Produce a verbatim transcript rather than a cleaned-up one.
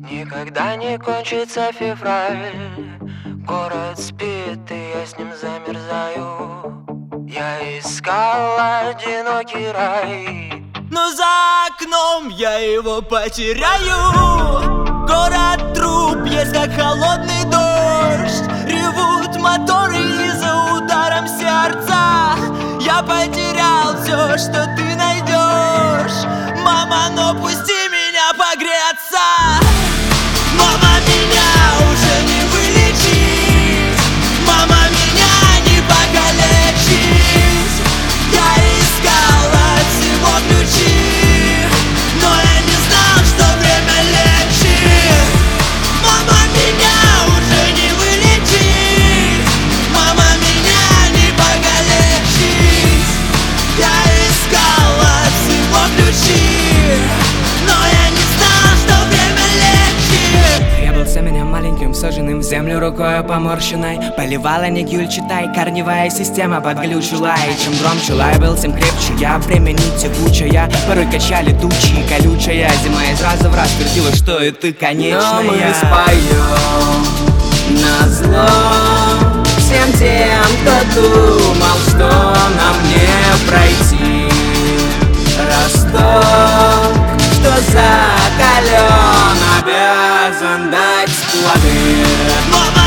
Никогда не кончится февраль. Город спит, и я с ним замерзаю. Я искал одинокий рай, но за окном я его потеряю. Город труп, есть как холодный дождь. Ревут моторы, и за ударом сердца я потерял все, что ты найдешь. Мама, но пусти меня погреться. Мама, меня уже не вылечить. Мама, меня не покалечить. Я искал от всего ключи, но я не знал, что время лечит. Мама, меня уже не вылечить. Мама, меня не покалечить. Я искал от всего ключи, но я не знал, что время лечит. Я был меня маленьким, сожженным в землю рукой поморщенной. Поливала не гюль, читай, корневая система подглючила. И чем громче лай был, тем крепче я. Времени текучая, порой качали тучи. Колючая зима из раза в раз твердила, что это конечная. Но мы споем назло всем тем, кто думал, что нам не пройти. Росток, что закален, обязан дать плоды. Мама,